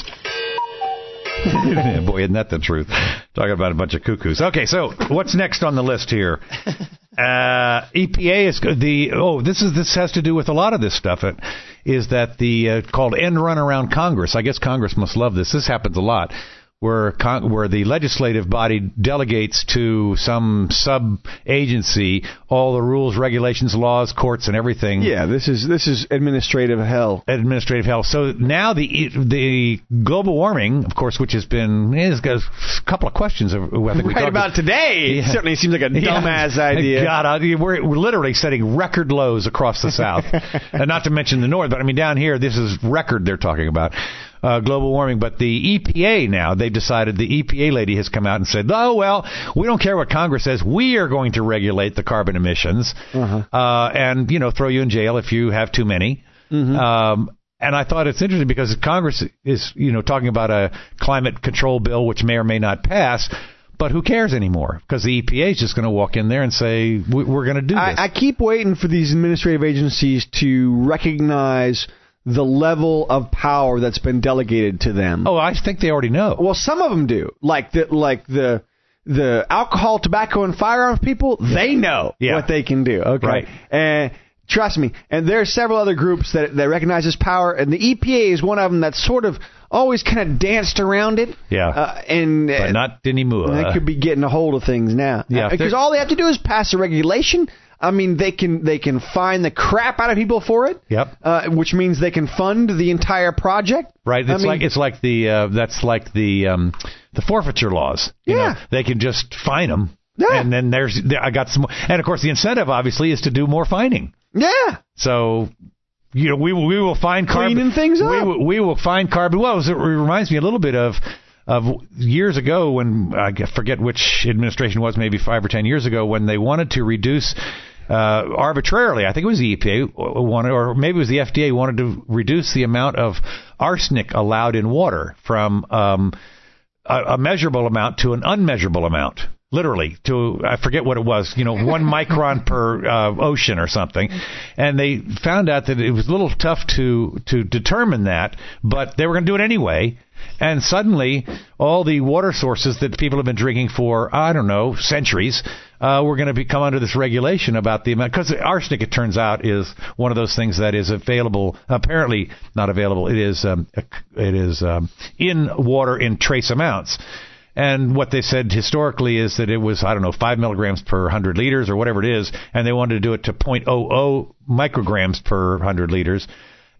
Boy, isn't that the truth? Talking about a bunch of cuckoos. Okay, so what's next on the list here? Uh, E P A is the oh this is this has to do with a lot of this stuff. It is that the uh, called end run around Congress. I guess Congress must love this. This happens a lot. Where con- where the legislative body delegates to some sub-agency all the rules, regulations, laws, courts, and everything. Yeah, this is this is administrative hell. Administrative hell. So now the the global warming, of course, which has been it's got a couple of questions. Of, I think we Right talked about today, Yeah. it certainly seems like a Yeah. dumbass idea. God, I- we're, we're literally setting record lows across the South, and not to mention the North. But I mean, down here, this is record they're talking about. Uh, global warming, but the E P A now, they've decided, the E P A lady has come out and said, oh, well, we don't care what Congress says. We are going to regulate the carbon emissions Uh-huh. uh, and, you know, throw you in jail if you have too many. Mm-hmm. Um, and I thought it's interesting because Congress is, you know, talking about a climate control bill which may or may not pass. But who cares anymore? Because the E P A is just going to walk in there and say, we- we're going to do this. I, I keep waiting for these administrative agencies to recognize the level of power that's been delegated to them. oh, I think they already know. Well, some of them do. Like the like the the alcohol, tobacco, and firearms people, they know Yeah. what they can do. Okay, Right. and trust me. And there are several other groups that that recognize this power, and the E P A is one of them that's sort of always kind of danced around it. Yeah. Uh, and But not anymore. They could be getting a hold of things now. Yeah, Because all they have to do is pass a regulation. I mean, they can they can fine the crap out of people for it. Yep. Uh, which means they can fund the entire project. Right. It's I mean, like it's like the uh, that's like the um, the forfeiture laws. You Yeah. know, they can just fine them. Yeah. And then there's I got some more, and of course the incentive obviously is to do more fining. Yeah. So, you know, we will we will find carbon Cleaning things we up. will, we will find carbon. Well, it reminds me a little bit of of years ago when I forget which administration it was, maybe five or ten years ago, when they wanted to reduce uh, arbitrarily. I think it was the E P A wanted, or maybe it was the F D A wanted to reduce the amount of arsenic allowed in water from um, a, a measurable amount to an unmeasurable amount. Literally, to, I forget what it was, you know, one micron per uh, ocean or something. And they found out that it was a little tough to, to determine that, but they were going to do it anyway. And suddenly, all the water sources that people have been drinking for, I don't know, centuries, uh, were going to become under this regulation about the amount. Because arsenic, it turns out, is one of those things that is available, apparently not available, it is, um, it is um, in water in trace amounts. And what they said historically is that it was, I don't know, five milligrams per one hundred liters or whatever it is, and they wanted to do it to zero point zero zero micrograms per one hundred liters,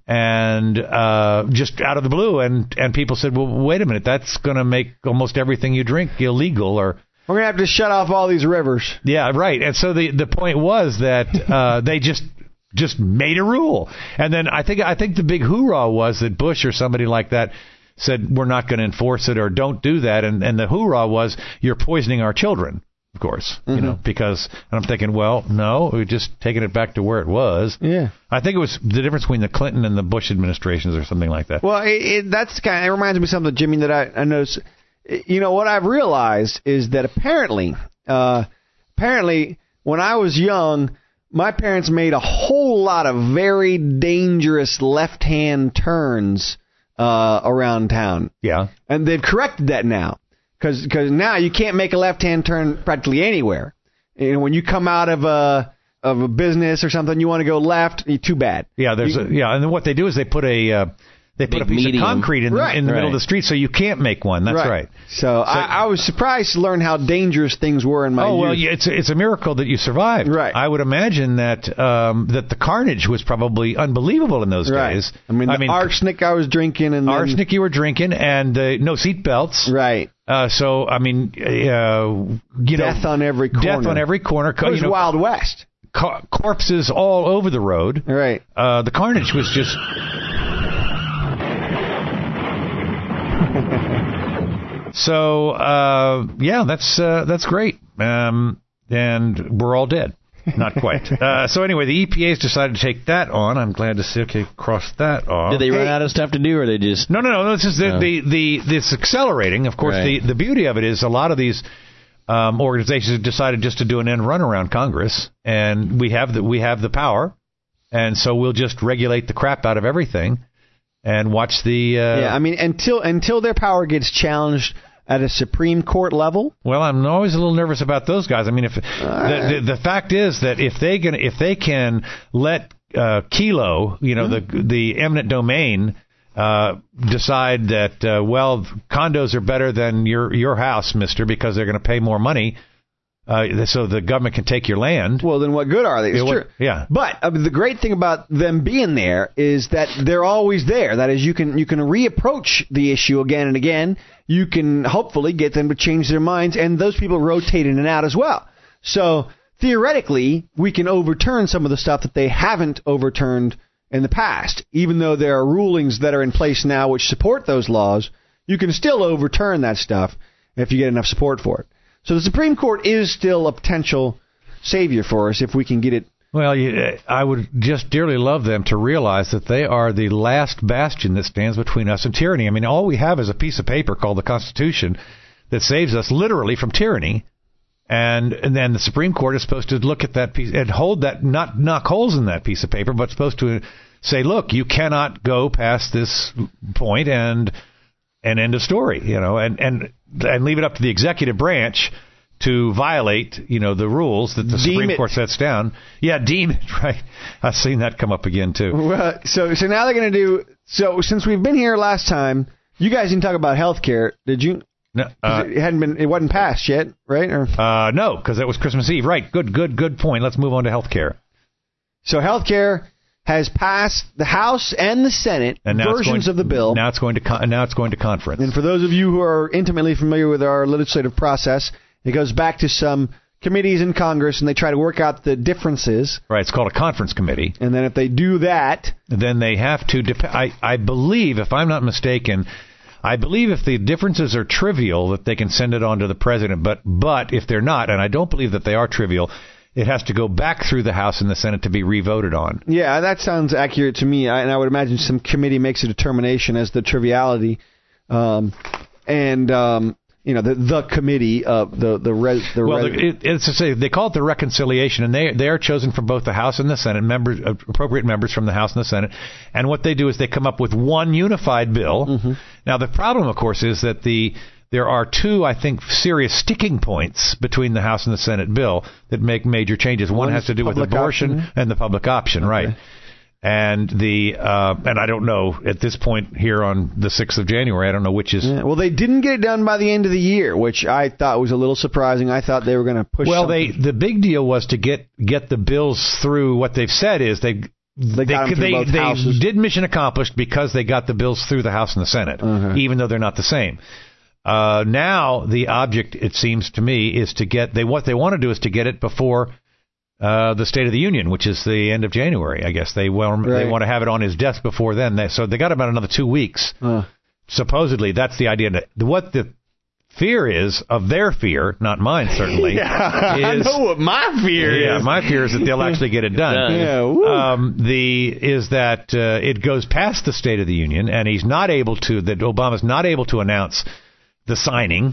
and uh, just out of the blue. And, and people said, well, wait a minute, that's going to make almost everything you drink illegal. Or We're going to have to shut off all these rivers. Yeah, right. And so the, the point was that uh, they just just made a rule. And then I think I think the big hoorah was that Bush or somebody like that said, we're not going to enforce it, or don't do that. And, and the hoorah was, you're poisoning our children, of course, mm-hmm. you know, because, and I'm thinking, well, no, we're just taking it back to where it was. Yeah. I think it was the difference between the Clinton and the Bush administrations or something like that. Well, it, it, that's kind of, it reminds me of something, Jimmy, that I, I noticed. You know, what I've realized is that apparently, uh, apparently, when I was young, my parents made a whole lot of very dangerous left-hand turns Uh, around town. Yeah. And they've corrected that now. Because now you can't make a left-hand turn practically anywhere. You know, when you come out of a, of a business or something, you want to go left, too bad. Yeah, there's you, a, yeah, and then what they do is they put a uh, they put a piece medium. of concrete in, right. the, in the right. middle of the street, so you can't make one. That's right. right. So, so I, I was surprised to learn how dangerous things were in my oh, youth. well, yeah, it's it's a miracle that you survived. Right. I would imagine that um, that the carnage was probably unbelievable in those right. days. I mean, I the mean, arsenic I was drinking, and arsenic then, you were drinking, and uh, no seat belts. Right. Uh, so I mean, uh, you death know, on every corner. Death on every corner. It was you know, Wild West. Co- corpses all over the road. Right. Uh, the carnage was just. So uh, yeah, that's uh, that's great, um, and we're all dead. Not quite. uh, so anyway, the E P A's decided to take that on. I'm glad to see. Okay, cross that off. Did they hey. run out of stuff to do, or they just? No, no, no. This is the no. the, the this accelerating. Of course, right. the the beauty of it is a lot of these um, organizations have decided just to do an end run around Congress, and we have the we have the power, and so we'll just regulate the crap out of everything, and watch the. Uh, yeah, I mean, until until their power gets challenged at a Supreme Court level. Well, I'm always a little nervous about those guys. I mean, if the, the, the fact is that if they can if they can let uh, Kelo, you know, mm-hmm. the the eminent domain, uh, decide that uh, well, condos are better than your your house, Mister, because they're going to pay more money. Uh, so the government can take your land. Well, then what good are they? It's it, true. Yeah. But uh, the great thing about them being there is that they're always there. That is, you can you can reapproach the issue again and again. You can hopefully get them to change their minds, and those people rotate in and out as well. So theoretically, we can overturn some of the stuff that they haven't overturned in the past. Even though there are rulings that are in place now which support those laws, you can still overturn that stuff if you get enough support for it. So the Supreme Court is still a potential savior for us if we can get it. Well, you, I would just dearly love them to realize that they are the last bastion that stands between us and tyranny. I mean, all we have is a piece of paper called the Constitution that saves us literally from tyranny. And, and then the Supreme Court is supposed to look at that piece and hold that, not knock holes in that piece of paper, but supposed to say, look, you cannot go past this point and and end of story, you know, and, and and leave it up to the executive branch to violate, you know, the rules that the deem Supreme it. Court sets down. Yeah, deem it, right. I've seen that come up again, too. Well, so so now they're going to do, so since we've been here last time, You guys didn't talk about health care, did you? No, uh, it hadn't been. It wasn't passed yet, right? Or uh, no, because it was Christmas Eve. Right. Good. Good. Good point. Let's move on to health care. So health care has passed the House and the Senate and now versions going, of the bill. Now it's going to con- now it's going to conference. And for those of you who are intimately familiar with our legislative process, it goes back to some committees in Congress, and they try to work out the differences. Right. It's called a conference committee. And then if they do that, then they have to. Dep- I I believe, if I'm not mistaken, I believe if the differences are trivial, that they can send it on to the president. But but if they're not, and I don't believe that they are trivial, it has to go back through the House and the Senate to be re-voted on. Yeah, that sounds accurate to me. I, and I would imagine some committee makes a determination as the triviality, um, and um, you know the the committee of the the res, the well, res- it, it's to say they call it the reconciliation, and they they are chosen from both the House and the Senate, members, appropriate members from the House and the Senate. And what they do is they come up with one unified bill. Mm-hmm. Now the problem, of course, is that the there are two, I think, serious sticking points between the House and the Senate bill that make major changes. One, One has to do with abortion option. and the public option, okay. right? And the uh, and I don't know at this point here on the sixth of January, I don't know which is. Yeah, well, they didn't get it done by the end of the year, which I thought was a little surprising. I thought they were going to push. Well, something. they the big deal was to get get the bills through. What they've said is they. They, got they, them through they, both they did mission accomplished because they got the bills through the House and the Senate, uh-huh. even though they're not the same. Uh, now the object, it seems to me, is to get they what they want to do is to get it before uh, the State of the Union, which is the end of January. I guess they well, right. they want to have it on his desk before then. They, so they got about another two weeks. Uh. Supposedly, that's the idea. What the fear is of their fear, not mine certainly. yeah, is, I know what my fear yeah, is. Yeah, my fear is that they'll actually get it done. yeah, um, the is that uh, it goes past the State of the Union, and he's not able to. That Obama's not able to announce the signing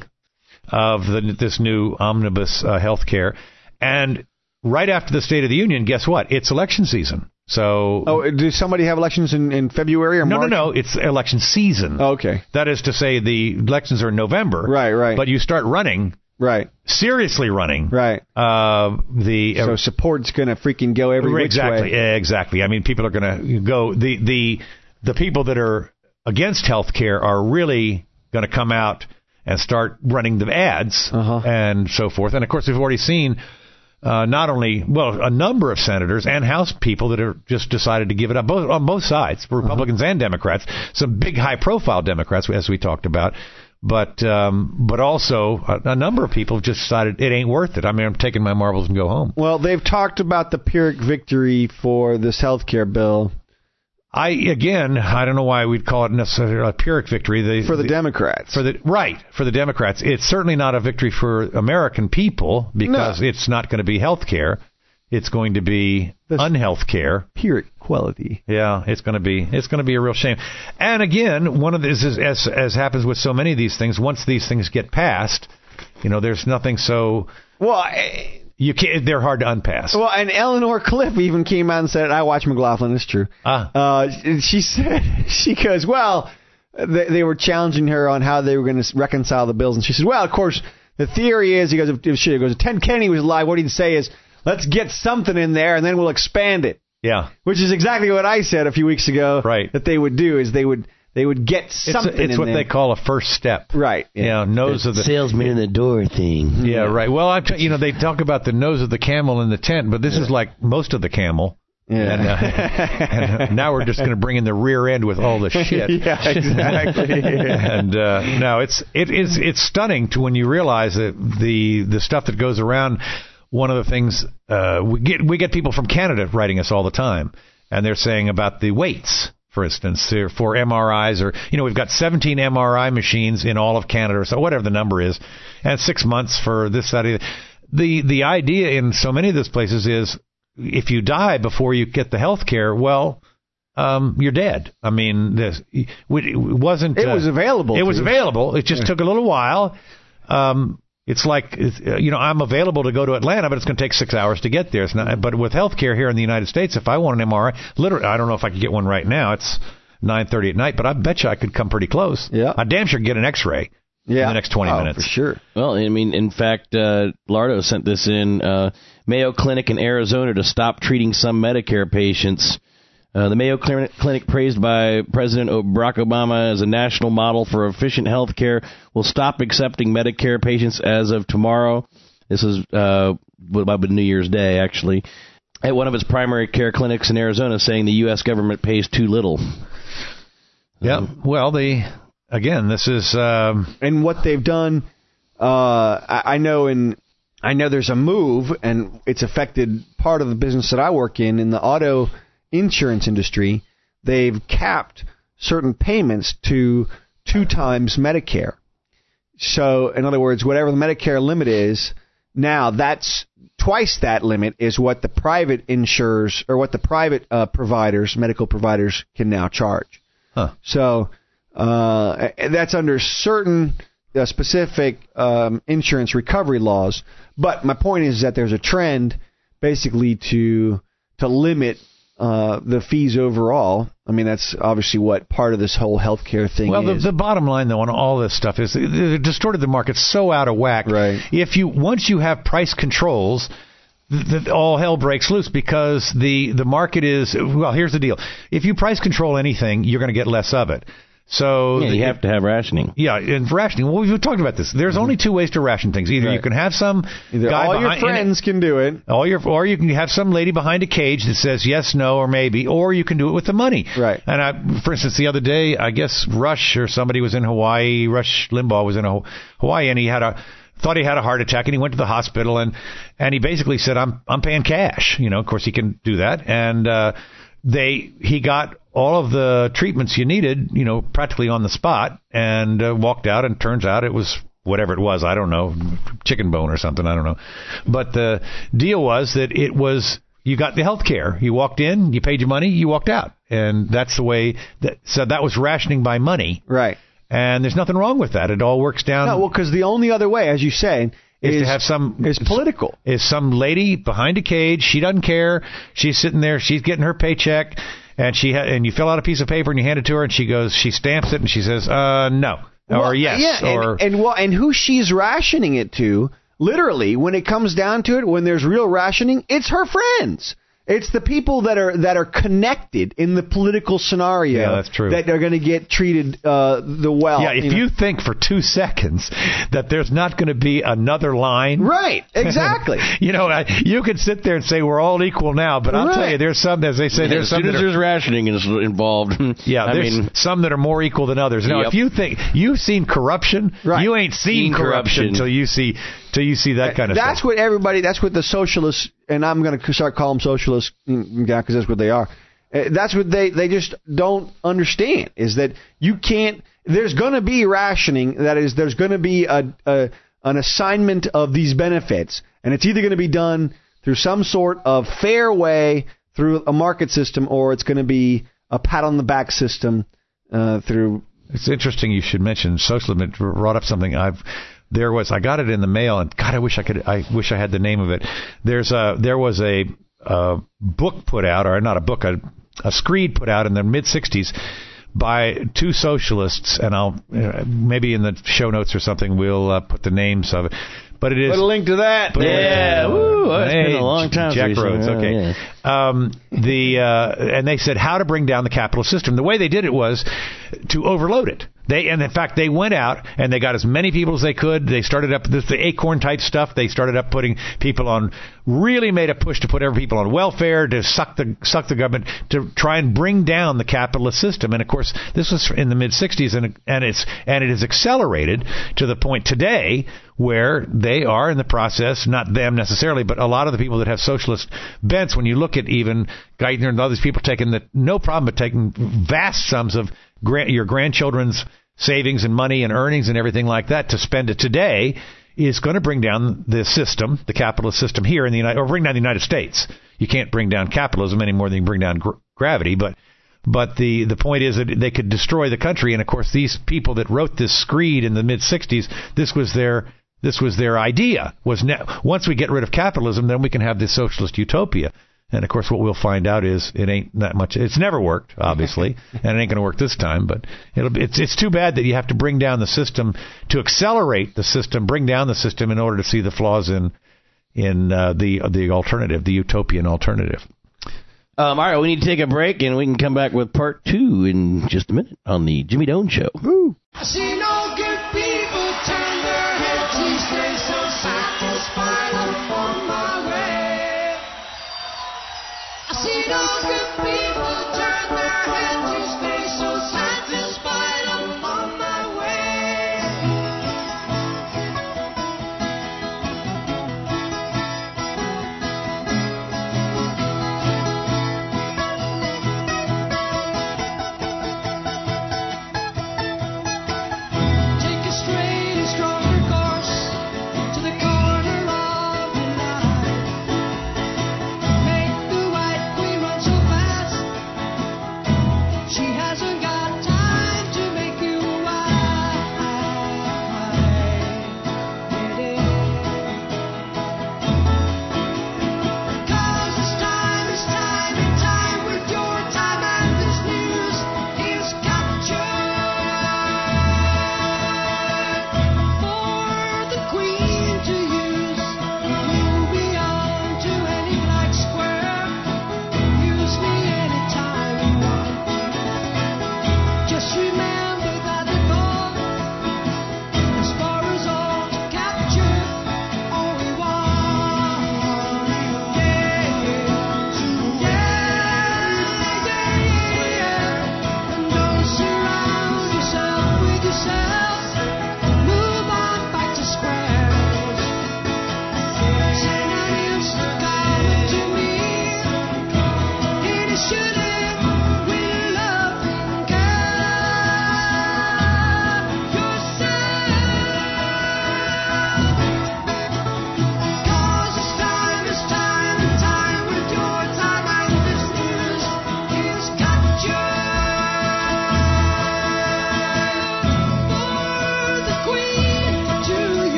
of the, this new omnibus uh, health care. And right after the State of the Union, guess what? It's election season. So, oh, does somebody have elections in, in February or no, March? No, no, no. It's election season. Oh, okay. That is to say the elections are in November. Right, right. But you start running. Right. Seriously running. Right. Uh, the So uh, support's going to freaking go every which exactly, way. Exactly. I mean, people are going to go. The, the, the people that are against health care are really going to come out and start running the ads uh-huh. and so forth. And, of course, we've already seen uh, not only, well, a number of senators and House people that have just decided to give it up both, on both sides, Republicans uh-huh. and Democrats, some big high-profile Democrats, as we talked about. But um, but also a, a number of people have just decided it ain't worth it. I mean, I'm taking my marbles and go home. Well, they've talked about the Pyrrhic victory for this health care bill. I again, I don't know why we'd call it necessarily a Pyrrhic victory. The, for the, the Democrats. For the right, for the Democrats. It's certainly not a victory for American people because no. it's not going to be health care. It's going to be That's unhealth care. Pyrrhic quality. Yeah, it's going to be it's going to be a real shame. And again, one of these is as as happens with so many of these things, once these things get passed, you know, there's nothing so well. I, You can't. They're hard to unpass. Well, and Eleanor Cliff even came out and said, "I watch McLaughlin. It's true." Ah. Uh, she said, she goes, "Well, they, they were challenging her on how they were going to reconcile the bills, and she said, well, of course, the theory is, he goes, if, if she goes, if Ted Kennedy was alive, what he'd say is, let's get something in there, and then we'll expand it." Yeah. Which is exactly what I said a few weeks ago. Right. That they would do is they would. They would get something It's, a, it's in what there. they call a first step. Right. Yeah, you know, nose the of the... salesman in the door thing. Yeah, right. Well, I'm t- you know, they talk about the nose of the camel in the tent, but this yeah. is like most of the camel. Yeah. And, uh, and now we're just going to bring in the rear end with all the shit. Yeah, exactly. and uh, no, it's it is it's stunning to when you realize that the the stuff that goes around. One of the things uh, we get we get people from Canada writing us all the time, and they're saying about the weights. For instance, for M R Is, or, you know, we've got seventeen M R I machines in all of Canada, or so, whatever the number is, and six months for this, that, either. The, the idea in so many of those places is if you die before you get the health care, well, um, you're dead. I mean, this, it wasn't... It was uh, available. It was you. available. It just yeah. took a little while. Um, It's like, you know, I'm available to go to Atlanta, but it's going to take six hours to get there. It's not, but with health care here in the United States, if I want an M R I, literally, I don't know if I could get one right now. It's nine thirty at night, but I bet you I could come pretty close. Yeah. I damn sure get an X-ray yeah. in the next twenty oh, minutes. For sure. Well, I mean, in fact, uh, Lardo sent this in. Uh, Mayo Clinic in Arizona to stop treating some Medicare patients Uh, the Mayo Clinic, Clinic, praised by President Barack Obama as a national model for efficient health care, will stop accepting Medicare patients as of tomorrow. This is uh, about New Year's Day, actually, at one of its primary care clinics in Arizona, saying the U S government pays too little. Yeah, Um, well, the again, this is... Um, and what they've done, uh, I, I know in... I know there's a move, and it's affected part of the business that I work in, in the auto insurance industry. They've capped certain payments to two times Medicare. So, in other words, whatever the Medicare limit is, now that's twice that limit is what the private insurers or what the private uh, providers, medical providers, can now charge. huh. So uh, that's under certain uh, specific um, insurance recovery laws. But my point is that there's a trend basically to to limit uh, the fees overall. I mean, that's obviously what part of this whole healthcare thing Well, is. the, the bottom line, though, on all this stuff is it, it distorted the market so out of whack. Right. If you once you have price controls, th- th- all hell breaks loose because the, the market is, well, here's the deal. If you price control anything, you're going to get less of it. So yeah, you the, have to have rationing. Yeah, and rationing. Well, we've talked about this. There's only two ways to ration things. Either Right. you can have some Either guy all your behind, friends can do it. all your, or you can have some lady behind a cage that says yes, no, or maybe, or you can do it with the money. Right. And I, for instance, the other day, I guess Rush or somebody was in Hawaii. Rush Limbaugh was in Hawaii, and he had a thought he had a heart attack, and he went to the hospital, and and he basically said, "I'm I'm paying cash." You know, of course, he can do that, and uh, they he got all of the treatments you needed, you know, practically on the spot, and uh, walked out, and turns out it was whatever it was, I don't know, chicken bone or something, I don't know. But the deal was that it was, you got the health care. You walked in, you paid your money, you walked out. And that's the way, that, so that was rationing by money. Right. And there's nothing wrong with that. It all works down. No, well, because the only other way, as you say, is, is to have some is political. Is some lady behind a cage. She doesn't care. She's sitting there. She's getting her paycheck, and she ha- and you fill out a piece of paper and you hand it to her, and she goes, she stamps it, and she says, uh, no, Well, or yes, yeah, or and, and well, and who she's rationing it to, literally, when it comes down to it, when there's real rationing, it's her friends. It's the people that are that are connected in the political scenario. Yeah, that's true. That are going to get treated uh, the well. yeah. If you know. you think for two seconds that there's not going to be another line, Right, exactly. you know, I, you could sit there and say we're all equal now, but I'll Right. tell you, there's some, as they say, Yeah, there's as some soon that as are, there's rationing is involved. yeah, I there's mean, some that are more equal than others. Now, Yep. if you think you've seen corruption, Right. you ain't seen, Seen corruption corruption. until you see till you see that kind of That's stuff. what everybody. That's what the socialists, and I'm going to start calling them socialists, because that's what they are. Uh, That's what they they just don't understand, is that you can't. There's going to be rationing. That is, there's going to be a, a an assignment of these benefits, and it's either going to be done through some sort of fair way through a market system, or it's going to be a pat on the back system uh, through. It's interesting you should mention socialism. It brought up something I've. There was I got it in the mail, and God, I wish I could. I wish I had the name of it. There's a there was a, a book put out, or not a book, a, a screed put out in the mid sixties by two socialists, and I'll uh, maybe in the show notes or something we'll uh, put the names of it. But it is Put a link to that. Put a link to Yeah, that. woo, it's Hey, been a long time Jack since we- Rhodes, oh, okay. yeah. Um, the uh, and they said how to bring down the capitalist system. The way they did it was to overload it. They and in fact they went out and they got as many people as they could. They started up this the acorn type stuff. They started up putting people on. Really made a push to put every people on welfare, to suck the suck the government, to try and bring down the capitalist system. And of course, this was in the mid sixties, and and it's and it has accelerated to the point today where they are in the process, not them necessarily, but a lot of the people that have socialist bents. When you look at even Geithner and others, people taking the no problem, but taking vast sums of grand, your grandchildren's savings and money and earnings and everything like that to spend it today, is going to bring down the system, the capitalist system here in the United, or bring down the United States. You can't bring down capitalism any more than you can bring down gr- gravity, but but the the point is that they could destroy the country. And of course, these people that wrote this screed in the mid sixties, this was their this was their idea. Was ne- once we get rid of capitalism, then we can have this socialist utopia. And of course, what we'll find out is it ain't that much. It's never worked, obviously, and it ain't going to work this time. But it'll be, it's it's too bad that you have to bring down the system to accelerate the system, bring down the system in order to see the flaws in in uh, the the alternative, the utopian alternative. Um, all right, we need to take a break, and we can come back with part two in just a minute on the Jimmy Doan Show. Woo. I see no good feeling.